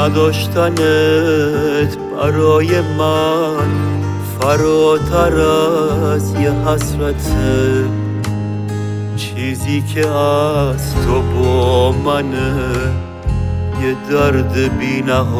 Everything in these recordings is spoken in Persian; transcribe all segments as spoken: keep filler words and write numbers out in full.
نداشتنت برای من فراتر از یه حسرته، چیزی که از تو با منه یه درد بی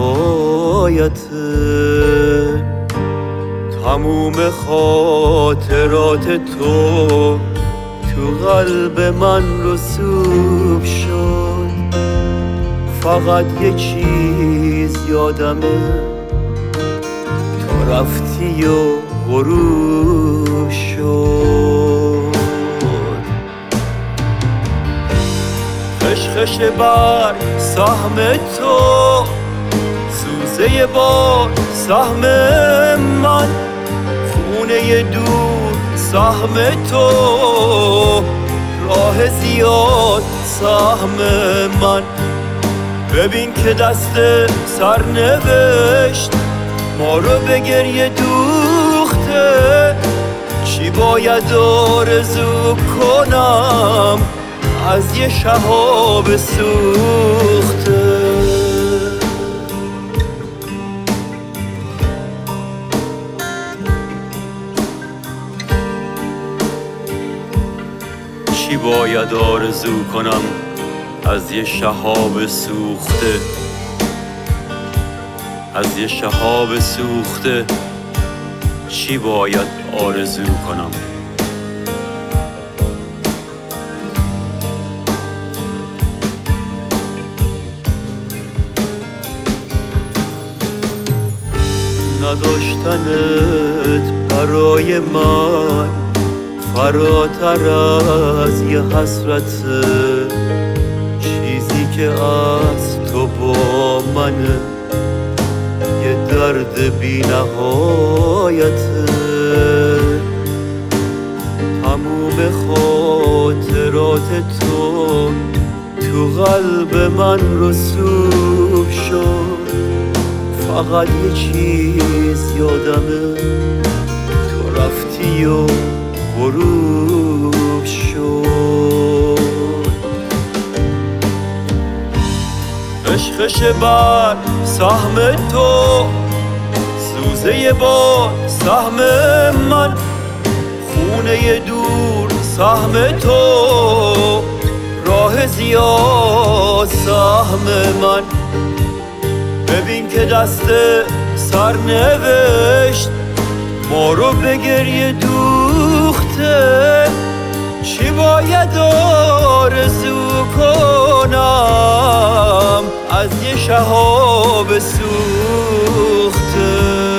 نهایته. تموم خاطرات تو تو قلب من رسوب شد، فقط یه چیز یادمه، تو رفتی و غروب شد. خشخش بر سهم تو، سوزه بار سهم من، خونه دور سهم تو، راه زیاد سهم من. ببین که دست سرنوشت ما رو به گریه دوخته، چی باید آرزو کنم از یه شهاب سوخته. چی باید آرزو کنم از یه شهاب سوخته، از یه شهاب سوخته چی باید آرزو کنم. نداشتنت برای من فراتر از یه حسرته، چیزی که از تو با منه یه درد بی نهایته. تموم خاطرات تو تو قلب من رسوب شد، فقط یه چیز یادمه، تو رفتی و غروب شد. خشخش بر سهم تو، سوزه بار سهم من، خونه دور سهم تو، راه زیاد سهم من. ببین که دست سرنوشت ما رو به گریه دوخته، چی باید آرزو کنم از یه شهاب سوخته.